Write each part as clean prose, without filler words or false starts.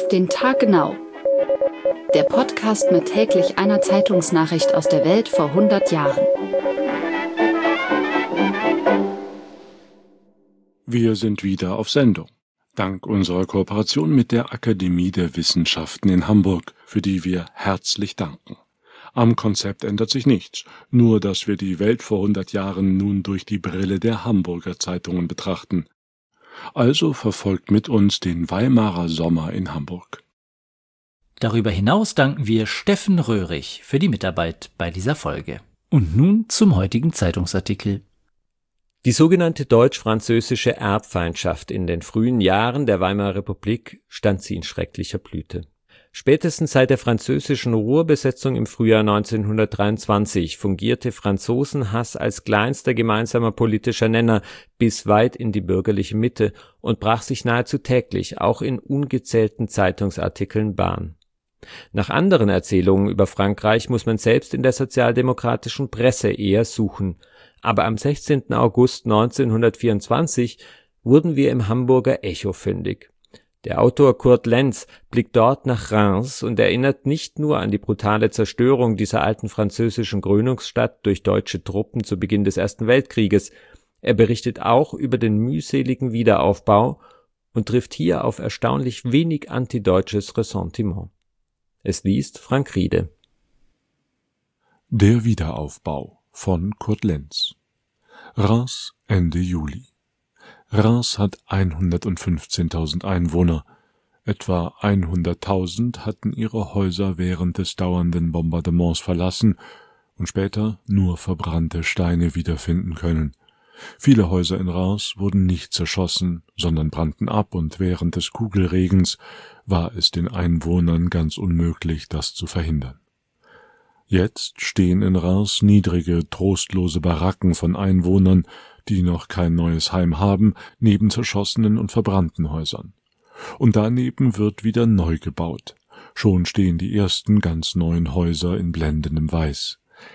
den Tag genau. Der Podcast mit täglich einer Zeitungsnachricht aus der Welt vor 100 Jahren. Wir sind wieder auf Sendung. Dank unserer Kooperation mit der Akademie der Wissenschaften in Hamburg, für die wir herzlich danken. Am Konzept ändert sich nichts, nur dass wir die Welt vor 100 Jahren nun durch die Brille der Hamburger Zeitungen betrachten. Also verfolgt mit uns den Weimarer Sommer in Hamburg. Darüber hinaus danken wir Steffen Röhrig für die Mitarbeit bei dieser Folge. Und nun zum heutigen Zeitungsartikel. Die sogenannte deutsch-französische Erbfeindschaft in den frühen Jahren der Weimarer Republik stand sie in schrecklicher Blüte. Spätestens seit der französischen Ruhrbesetzung im Frühjahr 1923 fungierte Franzosenhass als kleinster gemeinsamer politischer Nenner bis weit in die bürgerliche Mitte und brach sich nahezu täglich auch in ungezählten Zeitungsartikeln Bahn. Nach anderen Erzählungen über Frankreich muss man selbst in der sozialdemokratischen Presse eher suchen, aber am 16. August 1924 wurden wir im Hamburger Echo fündig. Der Autor Kurt Lenz blickt dort nach Reims und erinnert nicht nur an die brutale Zerstörung dieser alten französischen Krönungsstadt durch deutsche Truppen zu Beginn des Ersten Weltkrieges, er berichtet auch über den mühseligen Wiederaufbau und trifft hier auf erstaunlich wenig antideutsches Ressentiment. Es liest Frank Riede. Der Wiederaufbau von Kurt Lenz. Reims Ende Juli. Reims hat 115.000 Einwohner. Etwa 100.000 hatten ihre Häuser während des dauernden Bombardements verlassen und später nur verbrannte Steine wiederfinden können. Viele Häuser in Reims wurden nicht zerschossen, sondern brannten ab, und während des Kugelregens war es den Einwohnern ganz unmöglich, das zu verhindern. Jetzt stehen in Reims niedrige, trostlose Baracken von Einwohnern, die noch kein neues Heim haben, neben zerschossenen und verbrannten Häusern. Und daneben wird wieder neu gebaut. Schon stehen die ersten ganz neuen Häuser in blendendem Weiß.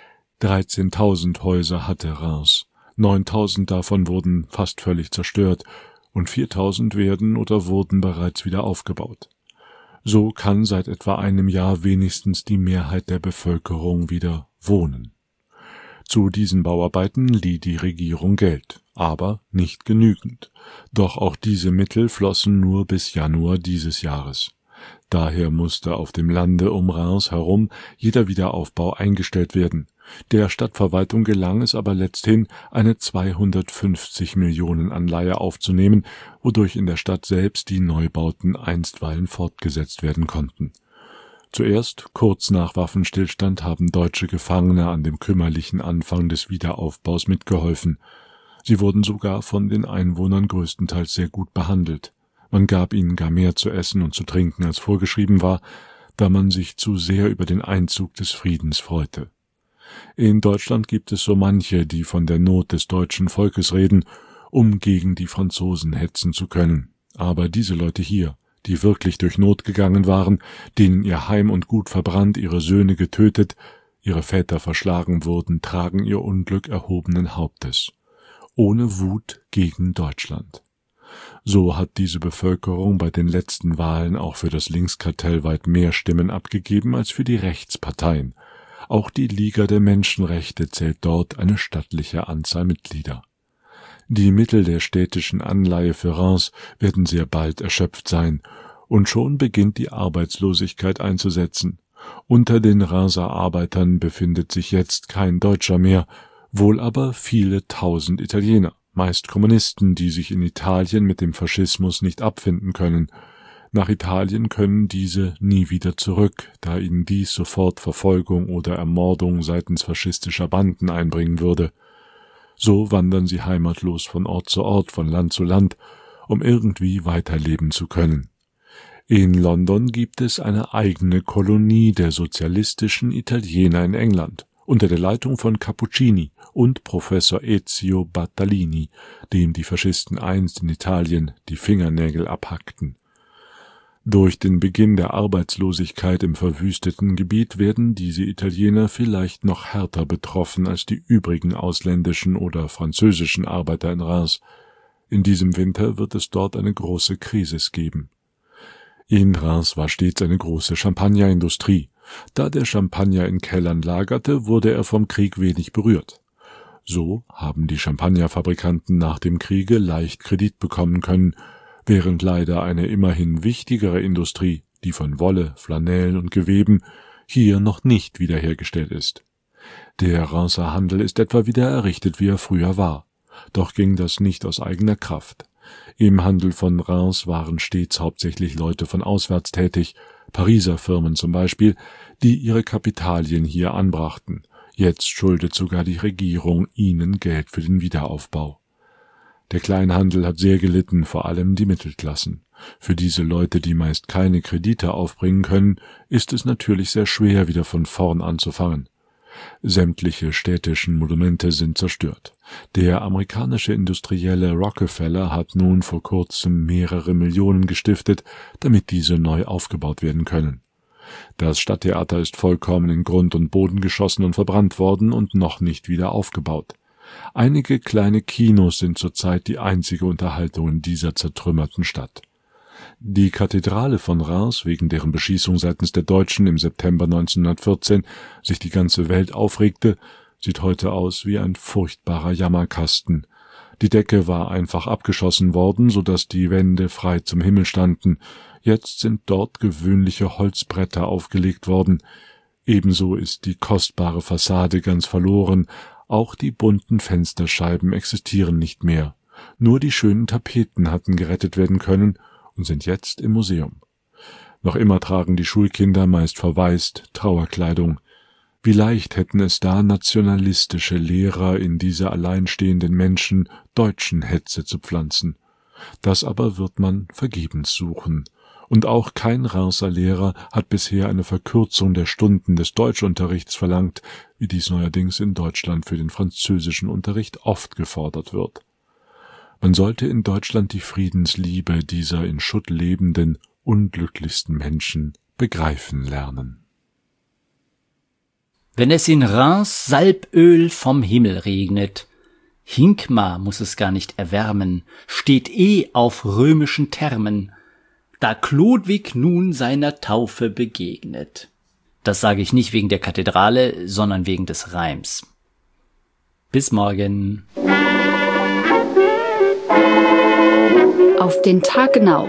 13.000 Häuser hatte Reims. 9.000 davon wurden fast völlig zerstört und 4.000 werden oder wurden bereits wieder aufgebaut. So kann seit etwa einem Jahr wenigstens die Mehrheit der Bevölkerung wieder wohnen. Zu diesen Bauarbeiten lieh die Regierung Geld, aber nicht genügend. Doch auch diese Mittel flossen nur bis Januar dieses Jahres. Daher musste auf dem Lande um Reims herum jeder Wiederaufbau eingestellt werden. Der Stadtverwaltung gelang es aber letzthin, eine 250 Millionen Anleihe aufzunehmen, wodurch in der Stadt selbst die Neubauten einstweilen fortgesetzt werden konnten. Zuerst, kurz nach Waffenstillstand, haben deutsche Gefangene an dem kümmerlichen Anfang des Wiederaufbaus mitgeholfen. Sie wurden sogar von den Einwohnern größtenteils sehr gut behandelt. Man gab ihnen gar mehr zu essen und zu trinken, als vorgeschrieben war, da man sich zu sehr über den Einzug des Friedens freute. In Deutschland gibt es so manche, die von der Not des deutschen Volkes reden, um gegen die Franzosen hetzen zu können. Aber diese Leute hier, die wirklich durch Not gegangen waren, denen ihr Heim und Gut verbrannt, ihre Söhne getötet, ihre Väter verschlagen wurden, tragen ihr Unglück erhobenen Hauptes. Ohne Wut gegen Deutschland. So hat diese Bevölkerung bei den letzten Wahlen auch für das Linkskartell weit mehr Stimmen abgegeben als für die Rechtsparteien. Auch die Liga der Menschenrechte zählt dort eine stattliche Anzahl Mitglieder. Die Mittel der städtischen Anleihe für Reims werden sehr bald erschöpft sein, und schon beginnt die Arbeitslosigkeit einzusetzen. Unter den Reimer Arbeitern befindet sich jetzt kein Deutscher mehr, wohl aber viele tausend Italiener, meist Kommunisten, die sich in Italien mit dem Faschismus nicht abfinden können. Nach Italien können diese nie wieder zurück, da ihnen dies sofort Verfolgung oder Ermordung seitens faschistischer Banden einbringen würde. So wandern sie heimatlos von Ort zu Ort, von Land zu Land, um irgendwie weiterleben zu können. In London gibt es eine eigene Kolonie der sozialistischen Italiener in England, unter der Leitung von Cappuccini und Professor Ezio Bartolini, dem die Faschisten einst in Italien die Fingernägel abhackten. Durch den Beginn der Arbeitslosigkeit im verwüsteten Gebiet werden diese Italiener vielleicht noch härter betroffen als die übrigen ausländischen oder französischen Arbeiter in Reims. In diesem Winter wird es dort eine große Krise geben. In Reims war stets eine große Champagnerindustrie. Da der Champagner in Kellern lagerte, wurde er vom Krieg wenig berührt. So haben die Champagnerfabrikanten nach dem Kriege leicht Kredit bekommen können, während leider eine immerhin wichtigere Industrie, die von Wolle, Flanellen und Geweben, hier noch nicht wiederhergestellt ist. Der Reims Handel ist etwa wieder errichtet, wie er früher war. Doch ging das nicht aus eigener Kraft. Im Handel von Reims waren stets hauptsächlich Leute von auswärts tätig, Pariser Firmen zum Beispiel, die ihre Kapitalien hier anbrachten. Jetzt schuldet sogar die Regierung ihnen Geld für den Wiederaufbau. Der Kleinhandel hat sehr gelitten, vor allem die Mittelklassen. Für diese Leute, die meist keine Kredite aufbringen können, ist es natürlich sehr schwer, wieder von vorn anzufangen. Sämtliche städtischen Monumente sind zerstört. Der amerikanische Industrielle Rockefeller hat nun vor kurzem mehrere Millionen gestiftet, damit diese neu aufgebaut werden können. Das Stadttheater ist vollkommen in Grund und Boden geschossen und verbrannt worden und noch nicht wieder aufgebaut. Einige kleine Kinos sind zurzeit die einzige Unterhaltung in dieser zertrümmerten Stadt. Die Kathedrale von Reims, wegen deren Beschießung seitens der Deutschen im September 1914 sich die ganze Welt aufregte, sieht heute aus wie ein furchtbarer Jammerkasten. Die Decke war einfach abgeschossen worden, so dass die Wände frei zum Himmel standen. Jetzt sind dort gewöhnliche Holzbretter aufgelegt worden. Ebenso ist die kostbare Fassade ganz verloren. Auch die bunten Fensterscheiben existieren nicht mehr. Nur die schönen Tapeten hatten gerettet werden können und sind jetzt im Museum. Noch immer tragen die Schulkinder meist verwaist Trauerkleidung. Wie leicht hätten es da nationalistische Lehrer in diese alleinstehenden Menschen deutschen Hetze zu pflanzen. Das aber wird man vergebens suchen. Und auch kein Reimer Lehrer hat bisher eine Verkürzung der Stunden des Deutschunterrichts verlangt, wie dies neuerdings in Deutschland für den französischen Unterricht oft gefordert wird. Man sollte in Deutschland die Friedensliebe dieser in Schutt lebenden, unglücklichsten Menschen begreifen lernen. Wenn es in Reims Salböl vom Himmel regnet, Hinkmar muss es gar nicht erwärmen, steht auf römischen Thermen, da Chlodwig nun seiner Taufe begegnet. Das sage ich nicht wegen der Kathedrale, sondern wegen des Reims. Bis morgen. Auf den Tag genau.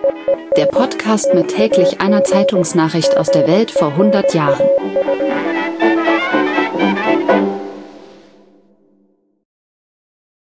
Der Podcast mit täglich einer Zeitungsnachricht aus der Welt vor 100 Jahren.